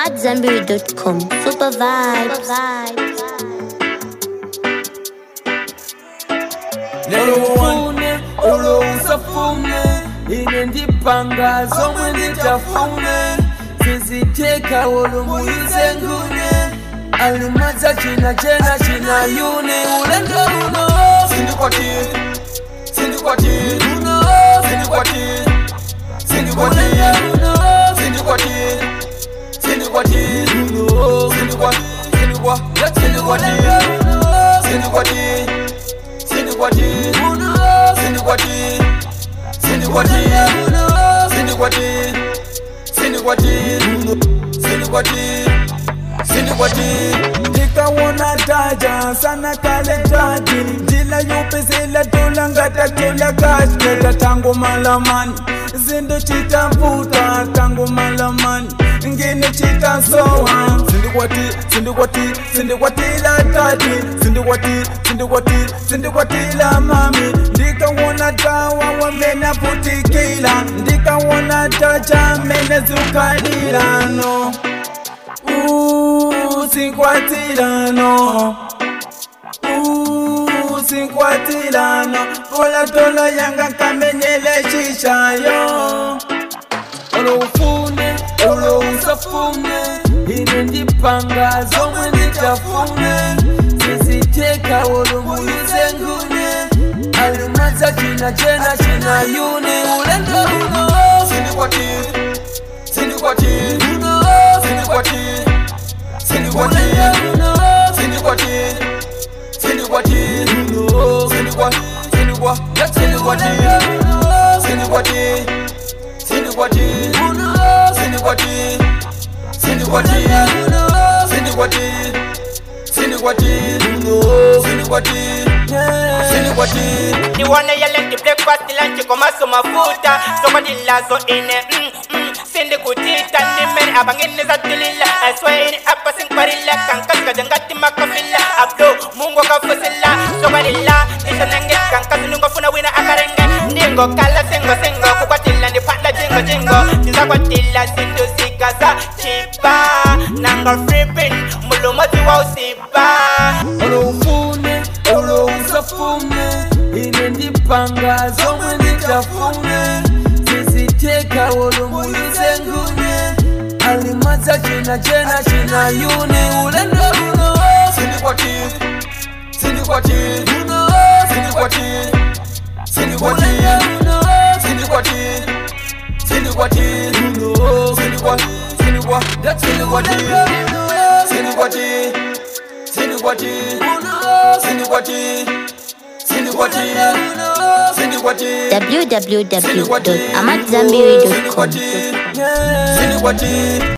AmadZanbury.com. Super vibes. Nerufune ulo usafune inendipanga zomwe nditafune siziteka ulo muyizengune alimaza china yune ulendo uno sindikwati uno sindikwati uno sindikwati uno Ndikawona taja sana kale taji Jila yupi zila tula ngata tula kashketa tangu malamani Zindu chita mputa tangu malamani Ngine chita soa Sindikwati la taji Sindikwati la mami Ndikawona tawa wa mena putikila Ndikawona taja mena zukadila no Sinkwatilano Pola tola yanga kamenyele shishayo Olo ufune, olo usafune inendipanga zomwe nditafune siziteka olo muyizengune alimaza china yune ulendo uno sindikwati uno sindikwati You wanna yell at the breakfast, lunch, come as some mafuta. Somebody lazo in it. Sindi kutita ni men abangini za tulila. I swear in apa sing parilla. Kankas kajangati makafilla. Abdo mungo kafusilla. Somebody la nisha nange. Kankas nungo funa wina akarenge. Ningo kala singo kukwatilla ni patla jingo. Niza kwatilla sindu sikaza chipa. Nango frippin mulumati wa usipa. Olo ufune, olo usafune inendipanga zomwe nditafune siziteka olo muyizengune alimaza china yune ulendo uno sindikwati uno sindikwati www.amadzanbury.com.